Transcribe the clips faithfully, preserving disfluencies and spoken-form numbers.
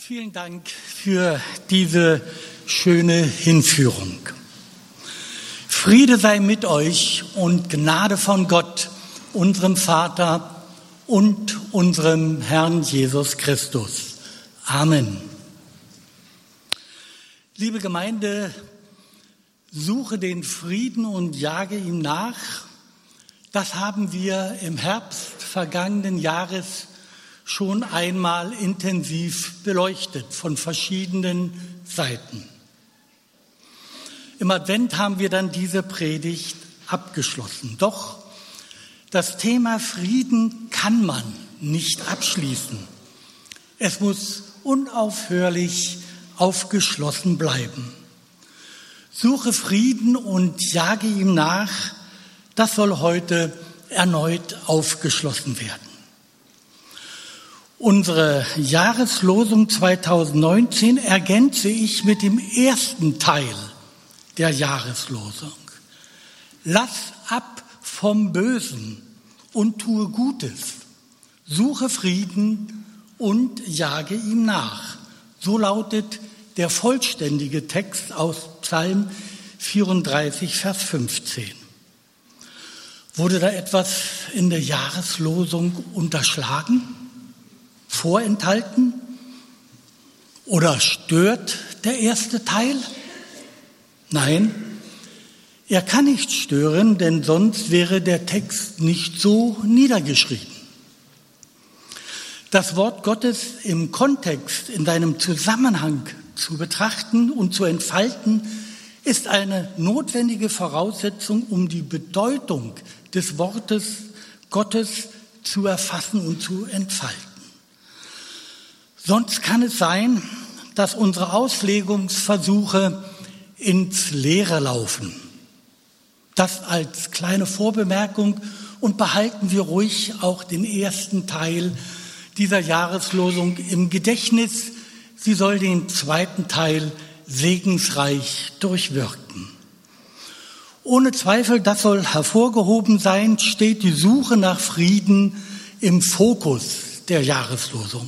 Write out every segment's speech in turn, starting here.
Vielen Dank für diese schöne Hinführung. Friede sei mit euch und Gnade von Gott, unserem Vater und unserem Herrn Jesus Christus. Amen. Liebe Gemeinde, suche den Frieden und jage ihm nach. Das haben wir im Herbst vergangenen Jahres schon einmal intensiv beleuchtet von verschiedenen Seiten. Im Advent haben wir dann diese Predigt abgeschlossen. Doch das Thema Frieden kann man nicht abschließen. Es muss unaufhörlich aufgeschlossen bleiben. Suche Frieden und jage ihm nach. Das soll heute erneut aufgeschlossen werden. Unsere Jahreslosung zweitausendneunzehn ergänze ich mit dem ersten Teil der Jahreslosung. Lass ab vom Bösen und tue Gutes. Suche Frieden und jage ihm nach. So lautet der vollständige Text aus Psalm vierunddreißig, Vers fünfzehn. Wurde da etwas in der Jahreslosung unterschlagen? Vorenthalten? Oder stört der erste Teil? Nein, er kann nicht stören, denn sonst wäre der Text nicht so niedergeschrieben. Das Wort Gottes im Kontext, in seinem Zusammenhang zu betrachten und zu entfalten, ist eine notwendige Voraussetzung, um die Bedeutung des Wortes Gottes zu erfassen und zu entfalten. Sonst kann es sein, dass unsere Auslegungsversuche ins Leere laufen. Das als kleine Vorbemerkung und behalten wir ruhig auch den ersten Teil dieser Jahreslosung im Gedächtnis. Sie soll den zweiten Teil segensreich durchwirken. Ohne Zweifel, das soll hervorgehoben sein, steht die Suche nach Frieden im Fokus der Jahreslosung.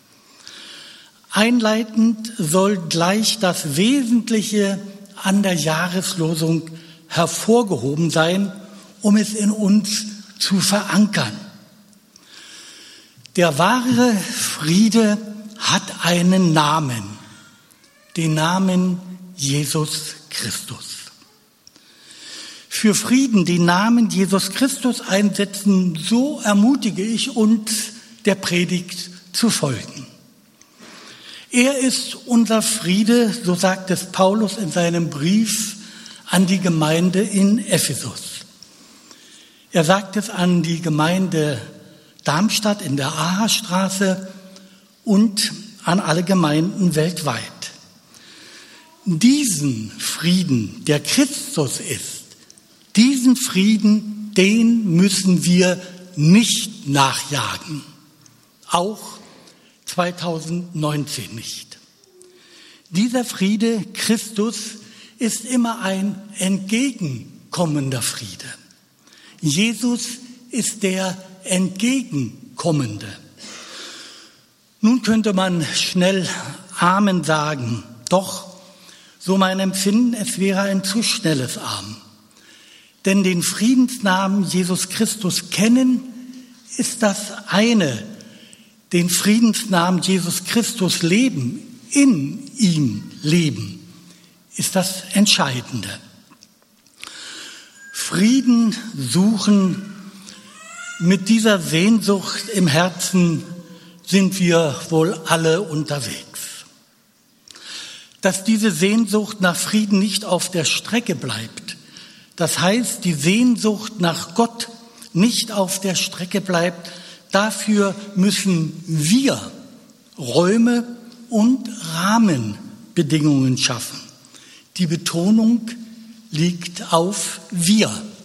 Einleitend soll gleich das Wesentliche an der Jahreslosung hervorgehoben sein, um es in uns zu verankern. Der wahre Friede hat einen Namen, den Namen Jesus Christus. Für Frieden den Namen Jesus Christus einsetzen, so ermutige ich uns, der Predigt zu folgen. Er ist unser Friede, so sagt es Paulus in seinem Brief an die Gemeinde in Ephesus. Er sagt es an die Gemeinde Darmstadt in der Ahastraße und an alle Gemeinden weltweit. Diesen Frieden, der Christus ist, diesen Frieden, den müssen wir nicht nachjagen. Auch zweitausendneunzehn nicht. Dieser Friede Christus ist immer ein entgegenkommender Friede. Jesus ist der Entgegenkommende. Nun könnte man schnell Amen sagen, doch, so mein Empfinden, es wäre ein zu schnelles Amen. Denn den Friedensnamen Jesus Christus kennen, ist das eine. Den Friedensnamen Jesus Christus leben, in ihm leben, ist das Entscheidende. Frieden suchen, mit dieser Sehnsucht im Herzen sind wir wohl alle unterwegs. Dass diese Sehnsucht nach Frieden nicht auf der Strecke bleibt, das heißt, die Sehnsucht nach Gott nicht auf der Strecke bleibt, dafür müssen wir Räume und Rahmenbedingungen schaffen. Die Betonung liegt auf wir.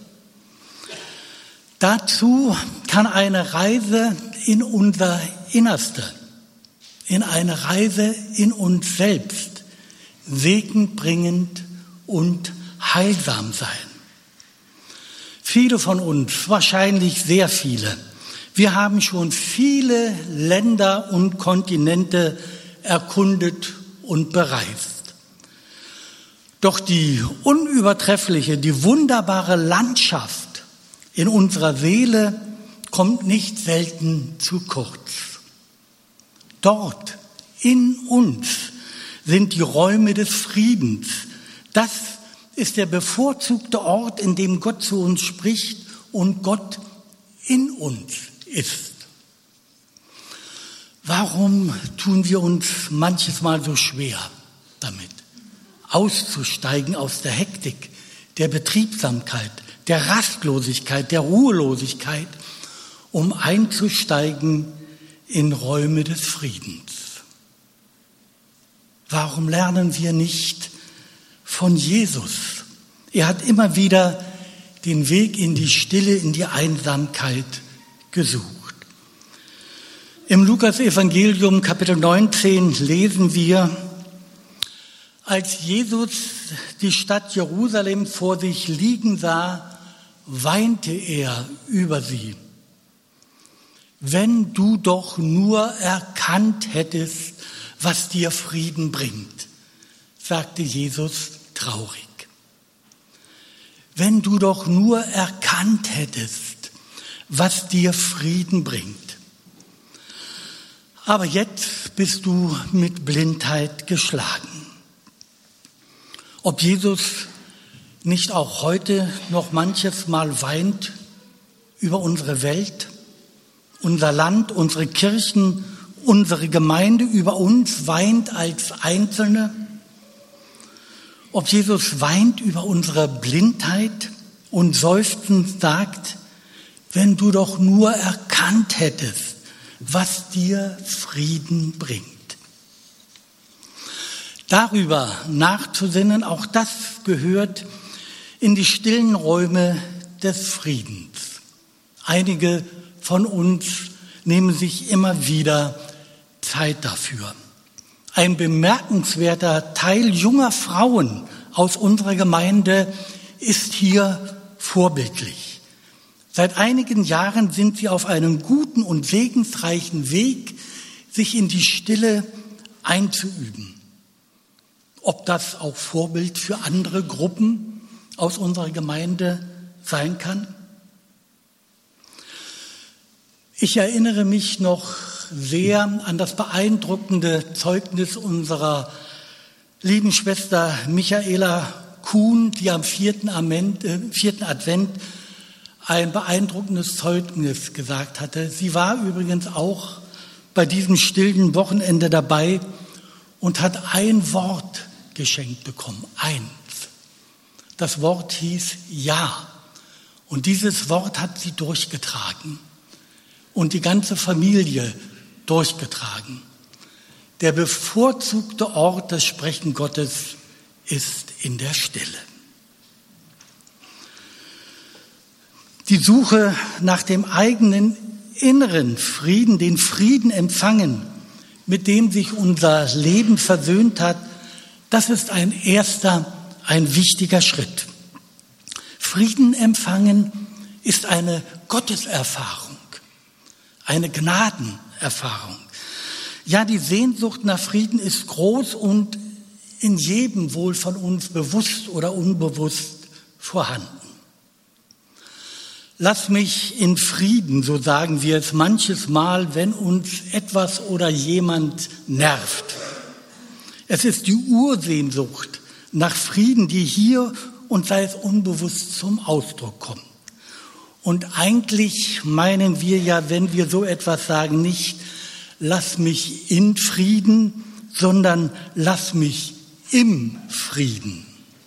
Dazu kann eine Reise in unser Innerste, in eine Reise in uns selbst, segenbringend und heilsam sein. Viele von uns, wahrscheinlich sehr viele, wir haben schon viele Länder und Kontinente erkundet und bereist. Doch die unübertreffliche, die wunderbare Landschaft in unserer Seele kommt nicht selten zu kurz. Dort, in uns, sind die Räume des Friedens. Das ist der bevorzugte Ort, in dem Gott zu uns spricht und Gott in uns ist. Warum tun wir uns manches Mal so schwer damit, auszusteigen aus der Hektik, der Betriebsamkeit, der Rastlosigkeit, der Ruhelosigkeit, um einzusteigen in Räume des Friedens? Warum lernen wir nicht von Jesus? Er hat immer wieder den Weg in die Stille, in die Einsamkeit gesucht. Im Lukas-Evangelium, Kapitel neunzehn, lesen wir: Als Jesus die Stadt Jerusalem vor sich liegen sah, weinte er über sie. Wenn du doch nur erkannt hättest, was dir Frieden bringt, sagte Jesus traurig. Wenn du doch nur erkannt hättest, was dir Frieden bringt. Aber jetzt bist du mit Blindheit geschlagen. Ob Jesus nicht auch heute noch manches Mal weint über unsere Welt, unser Land, unsere Kirchen, unsere Gemeinde, über uns weint als Einzelne? Ob Jesus weint über unsere Blindheit und seufzend sagt: Wenn du doch nur erkannt hättest, was dir Frieden bringt. Darüber nachzusinnen, auch das gehört in die stillen Räume des Friedens. Einige von uns nehmen sich immer wieder Zeit dafür. Ein bemerkenswerter Teil junger Frauen aus unserer Gemeinde ist hier vorbildlich. Seit einigen Jahren sind sie auf einem guten und segensreichen Weg, sich in die Stille einzuüben. Ob das auch Vorbild für andere Gruppen aus unserer Gemeinde sein kann? Ich erinnere mich noch sehr an das beeindruckende Zeugnis unserer lieben Schwester Michaela Kuhn, die am vierten Advent ein beeindruckendes Zeugnis gesagt hatte. Sie war übrigens auch bei diesem stillen Wochenende dabei und hat ein Wort geschenkt bekommen. Eins. Das Wort hieß Ja. Und dieses Wort hat sie durchgetragen und die ganze Familie durchgetragen. Der bevorzugte Ort des Sprechen Gottes ist in der Stille. Die Suche nach dem eigenen inneren Frieden, den Frieden empfangen, mit dem sich unser Leben versöhnt hat, das ist ein erster, ein wichtiger Schritt. Frieden empfangen ist eine Gotteserfahrung, eine Gnadenerfahrung. Ja, die Sehnsucht nach Frieden ist groß und in jedem wohl von uns bewusst oder unbewusst vorhanden. Lass mich in Frieden, so sagen wir es manches Mal, wenn uns etwas oder jemand nervt. Es ist die Ursehnsucht nach Frieden, die hier und sei es unbewusst zum Ausdruck kommt. Und eigentlich meinen wir ja, wenn wir so etwas sagen, nicht lass mich in Frieden, sondern lass mich im Frieden.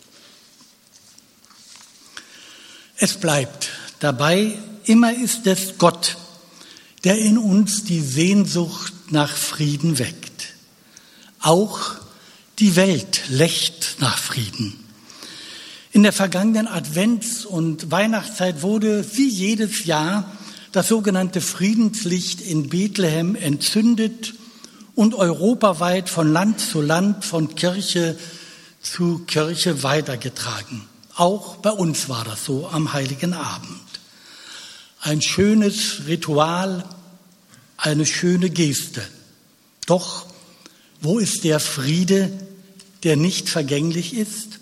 Es bleibt dabei, immer ist es Gott, der in uns die Sehnsucht nach Frieden weckt. Auch die Welt lechzt nach Frieden. In der vergangenen Advents- und Weihnachtszeit wurde wie jedes Jahr das sogenannte Friedenslicht in Bethlehem entzündet und europaweit von Land zu Land, von Kirche zu Kirche weitergetragen. Auch bei uns war das so am Heiligen Abend. Ein schönes Ritual, eine schöne Geste. Doch Wo ist der Friede, der nicht vergänglich ist?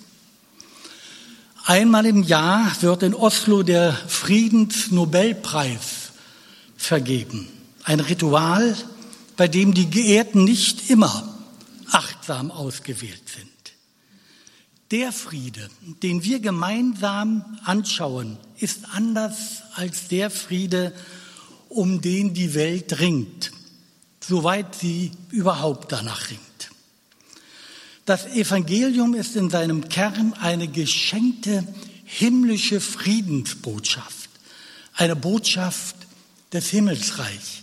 Einmal im Jahr wird in Oslo der Friedensnobelpreis vergeben. Ein Ritual, bei dem die Geehrten nicht immer achtsam ausgewählt sind. Der Friede, den wir gemeinsam anschauen, ist anders als der Friede, um den die Welt ringt, soweit sie überhaupt danach ringt. Das Evangelium ist in seinem Kern eine geschenkte himmlische Friedensbotschaft, eine Botschaft des Himmelsreichs.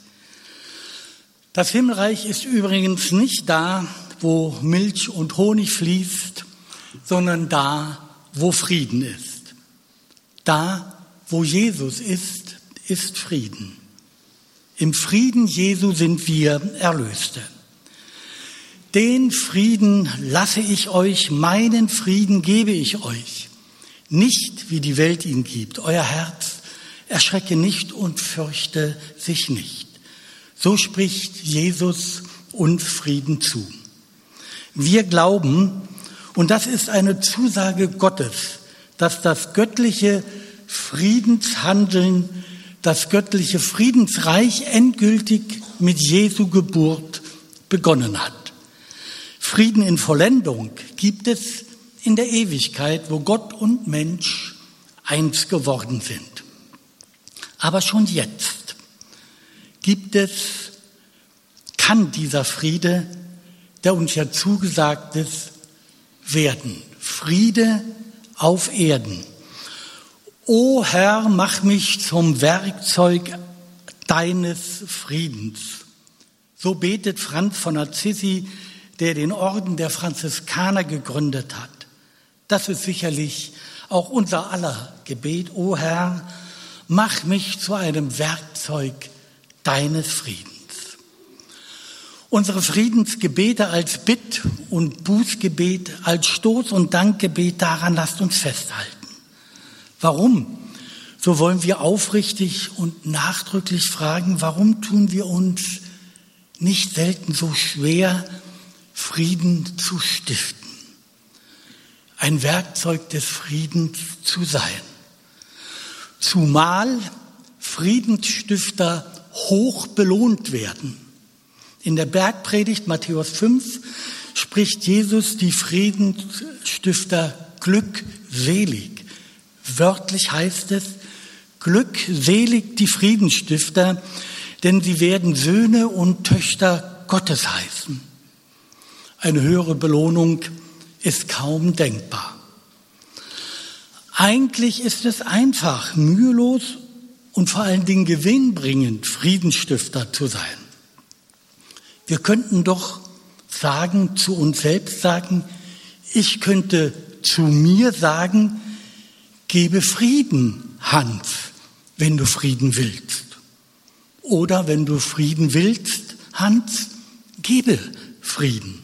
Das Himmelreich ist übrigens nicht da, wo Milch und Honig fließt, sondern da, wo Frieden ist. Da, wo Jesus ist, ist Frieden. Im Frieden Jesu sind wir Erlöste. Den Frieden lasse ich euch, meinen Frieden gebe ich euch. Nicht, wie die Welt ihn gibt. Euer Herz erschrecke nicht und fürchte sich nicht. So spricht Jesus uns Frieden zu. Wir glauben, und das ist eine Zusage Gottes, dass das göttliche Friedenshandeln, das göttliche Friedensreich endgültig mit Jesu Geburt begonnen hat. Frieden in Vollendung gibt es in der Ewigkeit, wo Gott und Mensch eins geworden sind. Aber schon jetzt gibt es, kann dieser Friede, der uns ja zugesagt ist, werden. Friede auf Erden. O Herr, mach mich zum Werkzeug deines Friedens. So betet Franz von Assisi, der den Orden der Franziskaner gegründet hat. Das ist sicherlich auch unser aller Gebet. O Herr, mach mich zu einem Werkzeug deines Friedens. Unsere Friedensgebete als Bitt- und Bußgebet, als Stoß- und Dankgebet, daran lasst uns festhalten. Warum? So wollen wir aufrichtig und nachdrücklich fragen, warum tun wir uns nicht selten so schwer, Frieden zu stiften, ein Werkzeug des Friedens zu sein. Zumal Friedensstifter hoch belohnt werden. In der Bergpredigt Matthäus fünf spricht Jesus die Friedensstifter glückselig. Wörtlich heißt es, glückselig die Friedensstifter, denn sie werden Söhne und Töchter Gottes heißen. Eine höhere Belohnung ist kaum denkbar. Eigentlich ist es einfach, mühelos und vor allen Dingen gewinnbringend Friedensstifter zu sein. Wir könnten doch sagen, zu uns selbst sagen, ich könnte zu mir sagen, gebe Frieden, Hans, wenn du Frieden willst. Oder wenn du Frieden willst, Hans, gebe Frieden.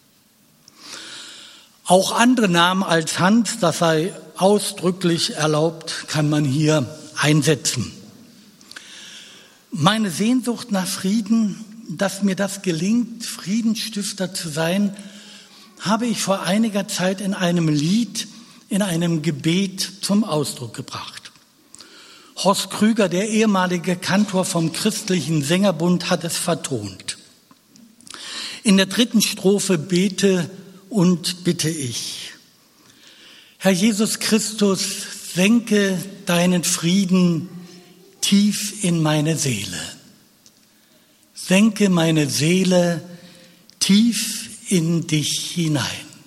Auch andere Namen als Hans, das sei ausdrücklich erlaubt, kann man hier einsetzen. Meine Sehnsucht nach Frieden, dass mir das gelingt, Friedensstifter zu sein, habe ich vor einiger Zeit in einem Lied, in einem Gebet zum Ausdruck gebracht. Horst Krüger, der ehemalige Kantor vom Christlichen Sängerbund, hat es vertont. In der dritten Strophe bete und bitte ich. Herr Jesus Christus, senke deinen Frieden tief in meine Seele. Senke meine Seele tief in dich hinein.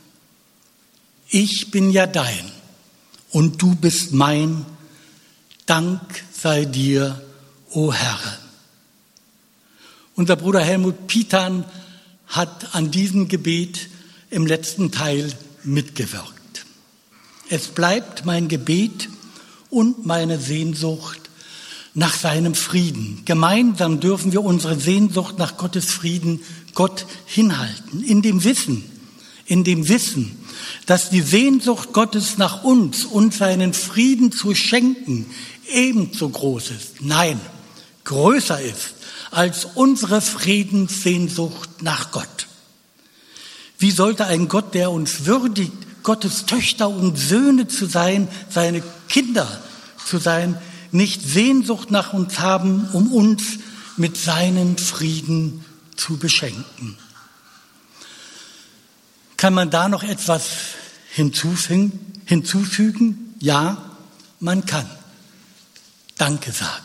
Ich bin ja dein und du bist mein. Dank sei dir, o Herr. Unser Bruder Helmut Pitan hat an diesem Gebet im letzten Teil mitgewirkt. Es bleibt mein Gebet und meine Sehnsucht nach seinem Frieden. Gemeinsam dürfen wir unsere Sehnsucht nach Gottes Frieden Gott hinhalten. In dem Wissen, in dem Wissen, dass die Sehnsucht Gottes nach uns und seinen Frieden zu schenken ebenso groß ist, nein, größer ist als unsere Friedenssehnsucht nach Gott. Wie sollte ein Gott, der uns würdigt, Gottes Töchter und Söhne zu sein, seine Kinder zu sein, nicht Sehnsucht nach uns haben, um uns mit seinem Frieden zu beschenken? Kann man da noch etwas hinzufügen? hinzufügen? Ja, man kann. Danke sagen.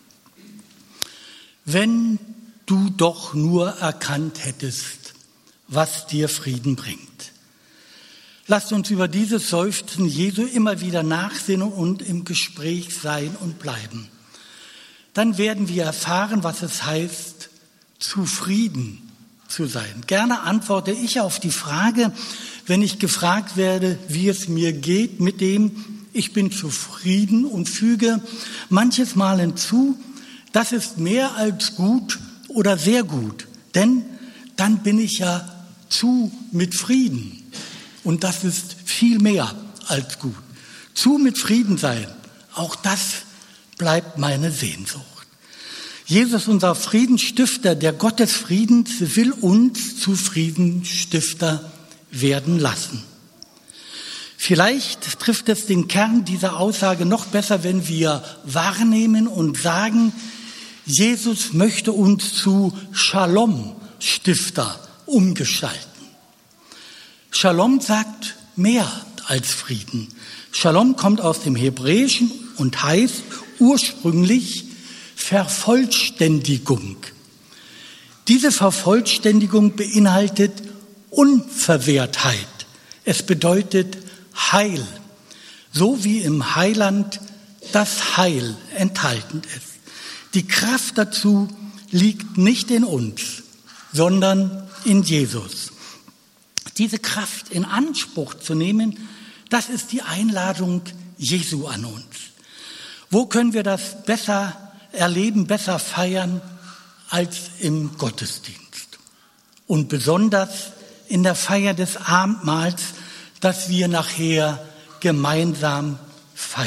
Wenn du doch nur erkannt hättest, was dir Frieden bringt. Lasst uns über dieses Seufzen Jesu immer wieder nachsinnen und im Gespräch sein und bleiben. Dann werden wir erfahren, was es heißt, zufrieden zu sein. Gerne antworte ich auf die Frage, wenn ich gefragt werde, wie es mir geht mit dem, ich bin zufrieden, und füge manches Mal hinzu, das ist mehr als gut oder sehr gut, denn dann bin ich ja zu mit Frieden. Und das ist viel mehr als gut. Zu mit Frieden sein, auch das bleibt meine Sehnsucht. Jesus, unser Friedensstifter, der Gott des Friedens, will uns zu Friedensstifter werden lassen. Vielleicht trifft es den Kern dieser Aussage noch besser, wenn wir wahrnehmen und sagen, Jesus möchte uns zu Shalom-Stifter umgestalten. Shalom sagt mehr als Frieden. Shalom kommt aus dem Hebräischen und heißt ursprünglich Vervollständigung. Diese Vervollständigung beinhaltet Unversehrtheit. Es bedeutet Heil, so wie im Heiland das Heil enthalten ist. Die Kraft dazu liegt nicht in uns, sondern in Jesus. Diese Kraft in Anspruch zu nehmen, das ist die Einladung Jesu an uns. Wo können wir das besser erleben, besser feiern als im Gottesdienst? Und besonders in der Feier des Abendmahls, das wir nachher gemeinsam feiern.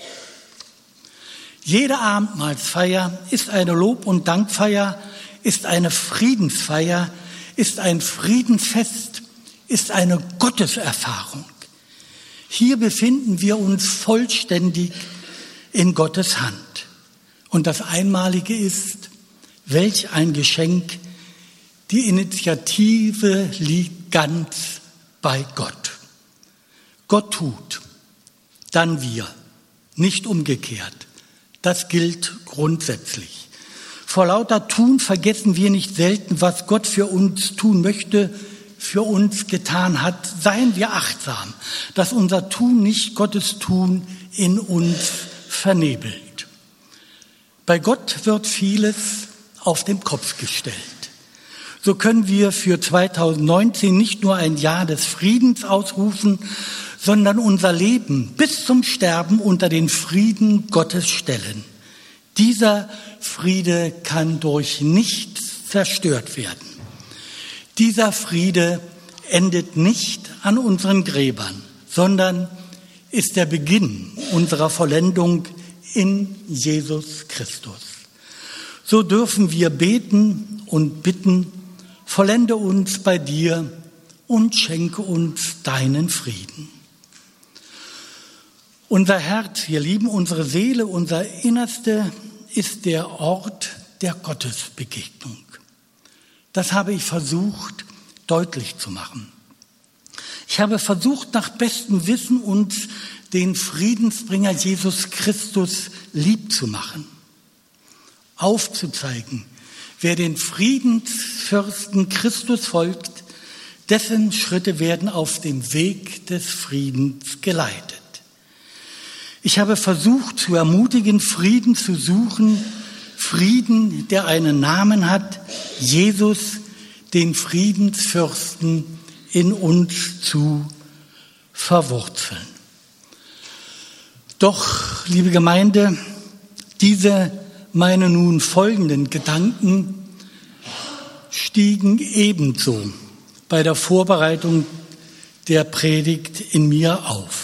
Jede Abendmahlsfeier ist eine Lob- und Dankfeier, ist eine Friedensfeier, ist ein Friedensfest, ist eine Gotteserfahrung. Hier befinden wir uns vollständig in Gottes Hand. Und das Einmalige ist, welch ein Geschenk, die Initiative liegt ganz bei Gott. Gott tut, dann wir, nicht umgekehrt. Das gilt grundsätzlich. Vor lauter Tun vergessen wir nicht selten, was Gott für uns tun möchte, für uns getan hat. Seien wir achtsam, dass unser Tun nicht Gottes Tun in uns vernebelt. Bei Gott wird vieles auf den Kopf gestellt. So können wir für zweitausendneunzehn nicht nur ein Jahr des Friedens ausrufen, sondern unser Leben bis zum Sterben unter den Frieden Gottes stellen. Dieser Friede kann durch nichts zerstört werden. Dieser Friede endet nicht an unseren Gräbern, sondern ist der Beginn unserer Vollendung in Jesus Christus. So dürfen wir beten und bitten, vollende uns bei dir und schenke uns deinen Frieden. Unser Herz, wir lieben unsere Seele, unser Innerste ist der Ort der Gottesbegegnung. Das habe ich versucht, deutlich zu machen. Ich habe versucht, nach bestem Wissen uns den Friedensbringer Jesus Christus lieb zu machen, aufzuzeigen, wer den Friedensfürsten Christus folgt, dessen Schritte werden auf dem Weg des Friedens geleitet. Ich habe versucht zu ermutigen, Frieden zu suchen, Frieden, der einen Namen hat, Jesus, den Friedensfürsten in uns zu verwurzeln. Doch, liebe Gemeinde, diese meine nun folgenden Gedanken stiegen ebenso bei der Vorbereitung der Predigt in mir auf.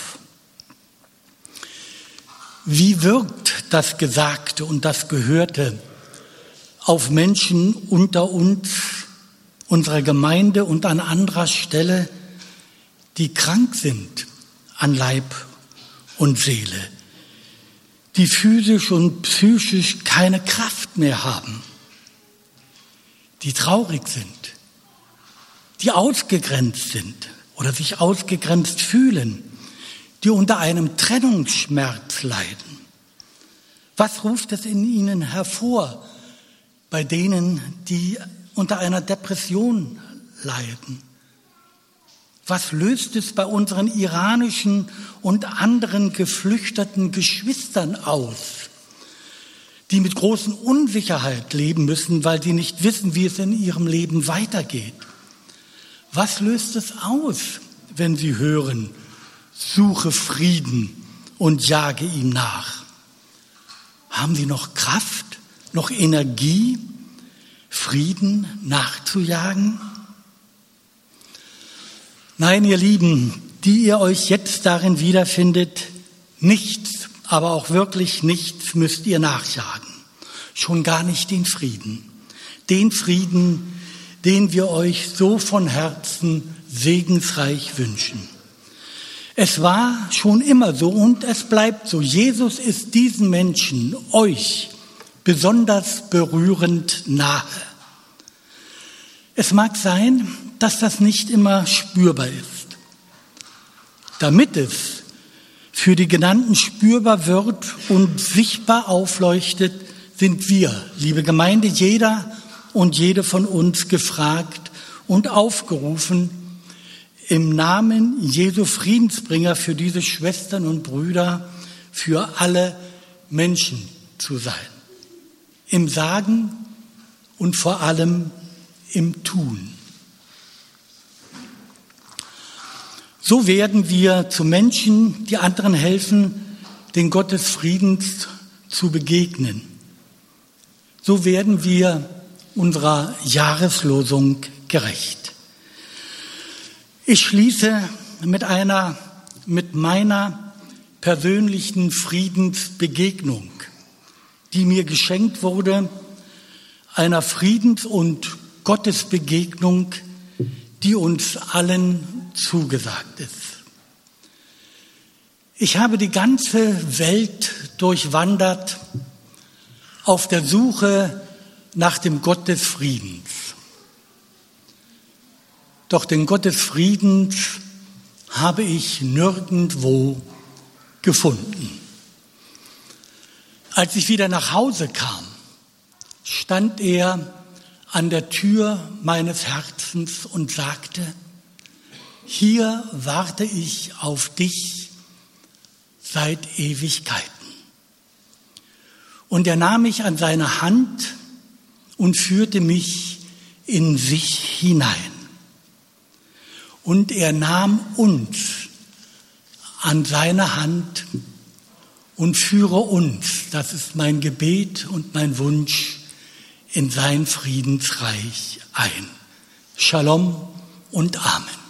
Wie wirkt das Gesagte und das Gehörte auf Menschen unter uns unserer Gemeinde und an anderer Stelle, die krank sind an Leib und Seele, die physisch und psychisch keine Kraft mehr haben, die traurig sind, die ausgegrenzt sind oder sich ausgegrenzt fühlen, die unter einem Trennungsschmerz leiden. Was ruft es in ihnen hervor bei denen, die unter einer Depression leiden? Was löst es bei unseren iranischen und anderen geflüchteten Geschwistern aus, die mit großen Unsicherheit leben müssen, weil sie nicht wissen, wie es in ihrem Leben weitergeht? Was löst es aus, wenn sie hören, suche Frieden und jage ihm nach? Haben sie noch Kraft, noch Energie, Frieden nachzujagen? Nein, ihr Lieben, die ihr euch jetzt darin wiederfindet, nichts, aber auch wirklich nichts müsst ihr nachjagen. Schon gar nicht den Frieden. Den Frieden, den wir euch so von Herzen segensreich wünschen. Es war schon immer so und es bleibt so. Jesus ist diesen Menschen, euch, besonders berührend nahe. Es mag sein, dass das nicht immer spürbar ist. Damit es für die Genannten spürbar wird und sichtbar aufleuchtet, sind wir, liebe Gemeinde, jeder und jede von uns gefragt und aufgerufen, im Namen Jesu Friedensbringer für diese Schwestern und Brüder, für alle Menschen zu sein. Im Sagen und vor allem im Tun. So werden wir zu Menschen, die anderen helfen, den Gott des Friedens zu begegnen. So werden wir unserer Jahreslosung gerecht. Ich schließe mit einer, mit meiner persönlichen Friedensbegegnung, die mir geschenkt wurde, einer Friedens- und Gottesbegegnung, die uns allen zugesagt ist. Ich habe die ganze Welt durchwandert auf der Suche nach dem Gott des Friedens. Doch den Gott des Friedens habe ich nirgendwo gefunden. Als ich wieder nach Hause kam, stand er an der Tür meines Herzens und sagte: Hier warte ich auf dich seit Ewigkeiten. Und er nahm mich an seine Hand und führte mich in sich hinein. Und er nahm uns an seine Hand und führe uns, das ist mein Gebet und mein Wunsch, in sein Friedensreich ein. Shalom und Amen.